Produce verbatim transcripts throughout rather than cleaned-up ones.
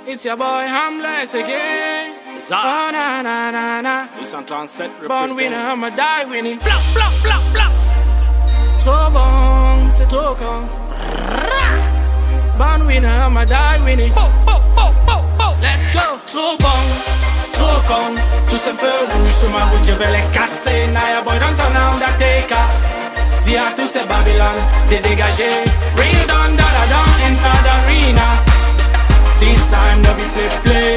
It's your boy Hamless again. Oh na na na na. This on Transet represent. Born winner, I'ma die winning. Blah blah blah blah. Trop bon, c'est trop con. Born winner, I'ma die winning. Bo, bo, bo, bo, bo. Let's go. Trop bon, trop con. Tous ces feux rouges sur ma route, je vais les casser. Naya boy, don't turn on that taker. Dis à tous ces Babylon de dégager. Real done that I don't enter the arena. This time no be play play.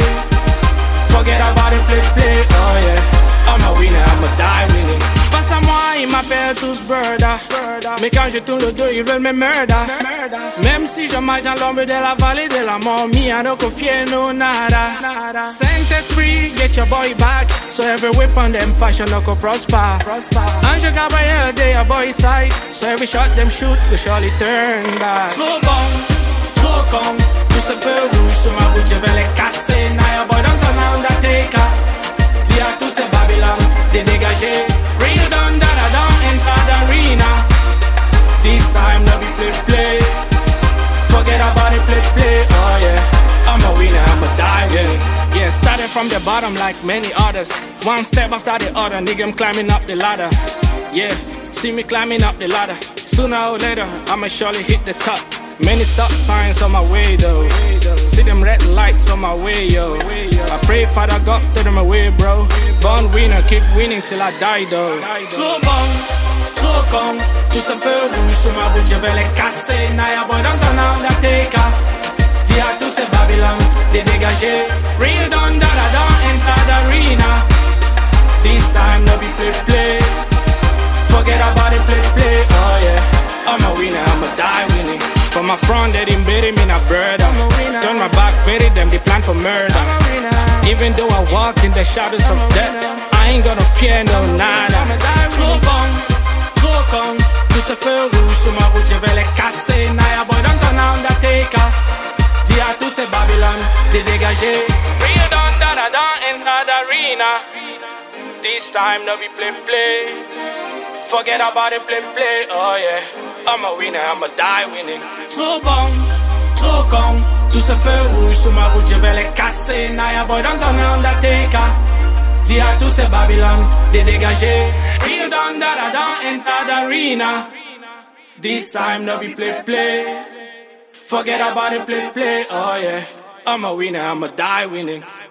Forget about it play play. Oh yeah, I'm a winner, I'ma die winning. Face à moi, ils m'appellent tous Burda. Mais quand je tourne le dos, ils veulent me murder. Même si je marche dans l'ombre de la vallée de la mort, mi a no confieno nada. Saint-Esprit, get your boy back. So every weapon them fashion no go prosper. Ange Gabriel, they a boy side. So every shot them shoot will surely turn back. Trop bon, trop con. Tous ces feux rouges sur ma route, je vais les casser. Naya boy, don't turn on that taker. Dis à tous ces Babylon de dégager. Real done that I don't enter the arena. This time no be play play. Forget about it play play. Oh yeah, I'm a winner, I'ma die winning. Yeah, started from the bottom like many others. One step after the other, nigga, I'm climbing up the ladder. Yeah, see me climbing up the ladder. Sooner or later, I'ma surely hit the top. Many stop signs on my way though. See them red lights on my way, yo. I pray Father God to them away, bro. Born winner, keep winning till I die though. Trop bon, trop con. Tous ces feux rouges sur ma route, je vais les casser. Naya boy, don't turn on that taker. Dis à tous ces Babylon de dégager. Real done that I don't enter the arena. This time no be play play. Forget about it play play. Oh yeah, I'm a winner, I'ma die winning. For my front, they didn't bury me in a brother. Turn my back, bury them, they plan for murder. Even though I walk in the shadows of death, I ain't gonna fear no nada. Trop bon, trop con. Tous ces feux rouges sur ma route, je vais les casser. Naya boy, don't turn on that taker. Dis à tous ces Babylon de dégager. Real done that I don't enter the arena. This time no be play play. Forget about it play play. Oh yeah, I'm a winner, I'ma die winning. Trop bon, trop con. Tous ces feux rouges sur ma route, je vais les casser. Naya boy, don't turn on that taker. Dis à tous ces Babylon de dégager. Real done that I don't enter the arena. This time no be play play. Forget about it play play. Oh yeah, I'm a winner, I'ma die winning.